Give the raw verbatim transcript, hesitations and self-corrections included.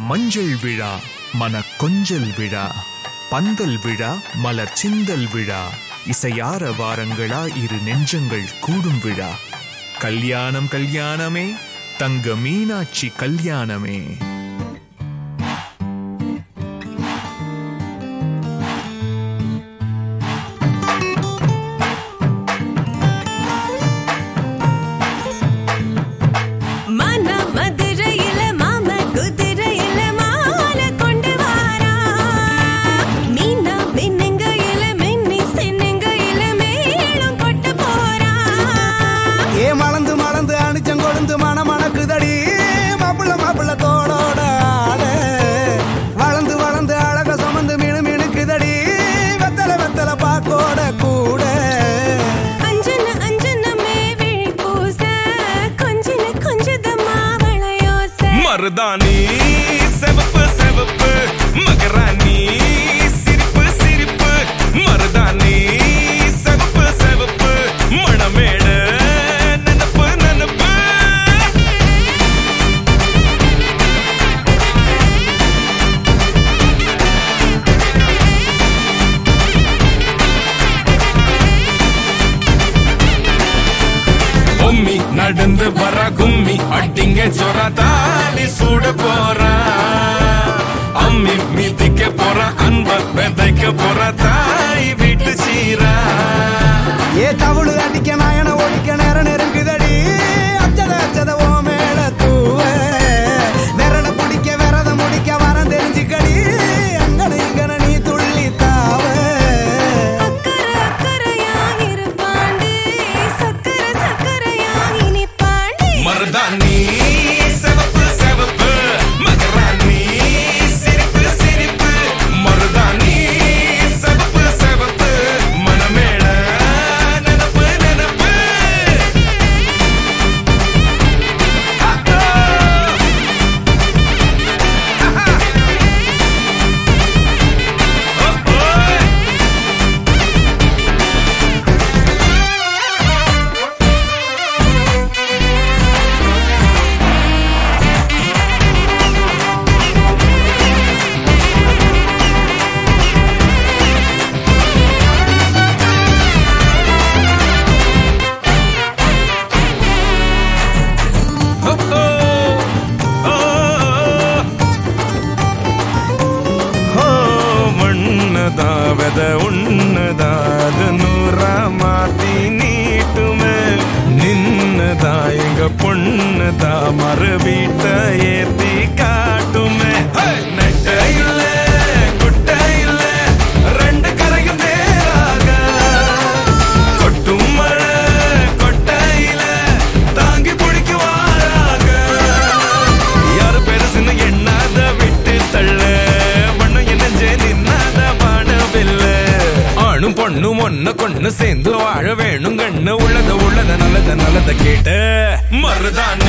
மஞ்சள் விழா மன கொஞ்சல் விழா பந்தல் விழா மலர் சிந்தல் விழா இசையார வாரங்களா இரு நெஞ்சங்கள் கூடும் விழா கல்யாணம் கல்யாணமே தங்க மீனாட்சி கல்யாணமே. மருதாணி செவப்பு செவப்பு மகராணி சிரிப்பு சிரிப்பு மருதாணி செவப்பு செவப்பு மணமேட நனப்பு நனப்பு பொம்மி நடந்து வர கும்மி அட்டிங்க ஜொரா தாலி சூட போறா அம்மி மீதிக்க போற அன்ப விதைக்க போற தாய் வீட்டு சீரா ஏ தவுளு அடிக்க நாயன ஓடிக்க நேர நெருங்குதடி அச்சத அச்சத ஓ மேல தூவ விரட பிடிக்க விரத முடிக்க வரம் தெரிஞ்சுக்கடி அங்கன இங்கன நீ துள்ளி தாவ மருதாணி செவப்பு செவப்பு மகராணி சிரிப்பு சிரிப்பு மருதாணி செவப்பு செவப்பு மணமேட நனப்பு நனப்பு ದಾವದ ಉಣ್ಣದಾದ ನೂರ ಮಾತಿ ನೀಟುಮೆ ನಿನ್ನದಾಯಗ ಪೊಣ್ಣದ ಮರ ಬೀಟ ಏತಿ ಕಾಟುಮೆ நெட்ட இல்ல குட்ட இல்ல ரெண்டு கரையும் நேராக கொட்டும் மழை கொட்டையில தாங்கி பிடிக்குவாராக யாரு பெருசுன்னு எண்ணாத விட்டு தள்ள ஆணும் பொண்ணும் ஒன்ன கொண்டு சேர்ந்து வாழ வேணும் கண்ணு உள்ளத உள்ளத நல்லத நல்லத கேட்டு மருதாணி